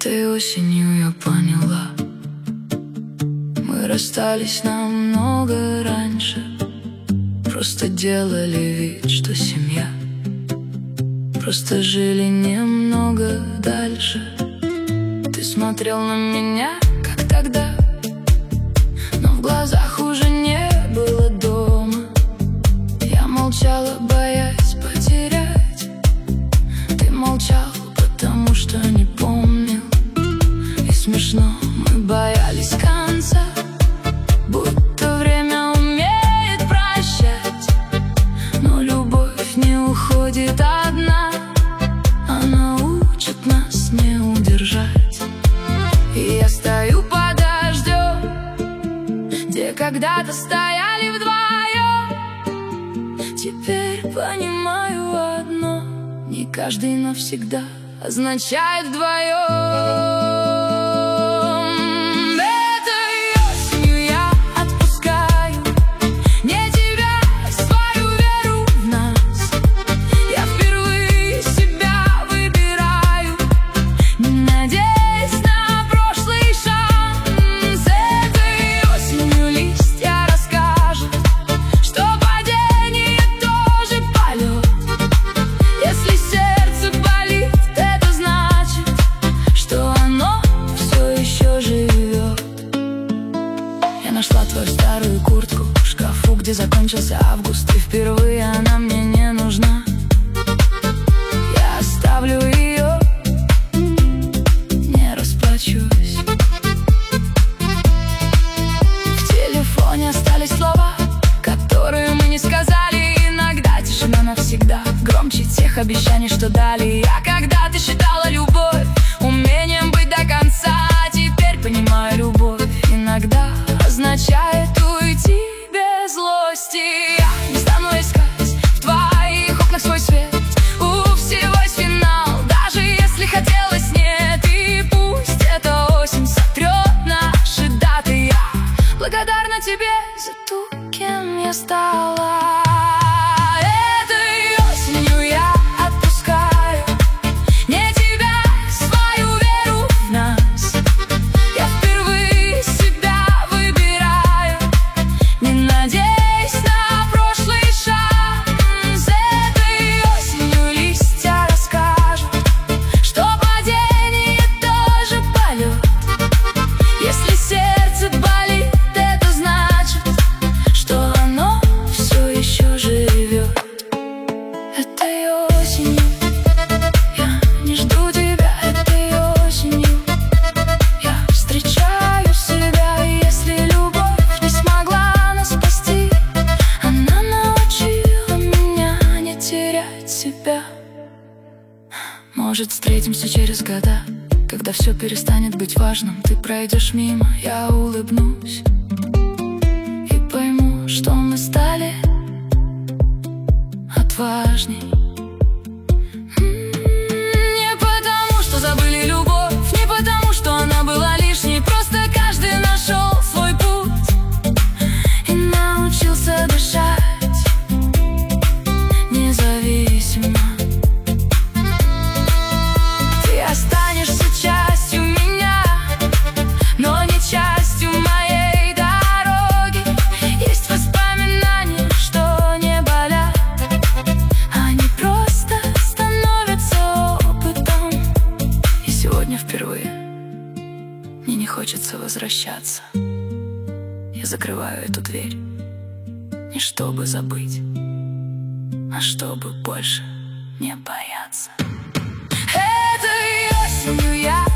Этой осенью я поняла, мы расстались намного раньше. Просто делали вид, что семья, просто жили немного дальше. Ты смотрел на меня, как тогда, но в глазах уже не было дома. Я молчала, боясь потерять. Ты молчал, потому что не помнил. И смешно, мы боялись конца, будто время умеет прощать. Но любовь не уходит одна, она учит нас не удержать. И я стою под дождем, где когда-то стояли вдвоем. Теперь понимаю одно: не каждый навсегда означает вдвоем. Нашла твою старую куртку в шкафу, где закончился август, и впервые она мне не нужна. Я оставлю ее, не расплачусь. В телефоне остались слова, которые мы не сказали. Иногда тишина навсегда громче тех обещаний, что дали. Я когда-то считала любовь умением быть до конца. Теперь понимаю, любовь иногда означает уйти без злости. Я не стану искать в твоих окнах свой свет. У всего есть финал, даже если хотелось нет. И пусть эта осень сотрет наши даты, я благодарна тебе за ту, кем я стала. Может, встретимся через года, когда все перестанет быть важным. Ты пройдешь мимо, я улыбнусь и пойму, что мы стали отважней. Не потому, что забыли любовь, не потому, что она была лишней. Просто каждый нашел свой путь и научился дышать независимо. Останешься частью меня, но не частью моей дороги. Есть воспоминания, что не болят, они просто становятся опытом. И сегодня впервые мне не хочется возвращаться. Я закрываю эту дверь не чтобы забыть, а чтобы больше не бояться. Этой осенью я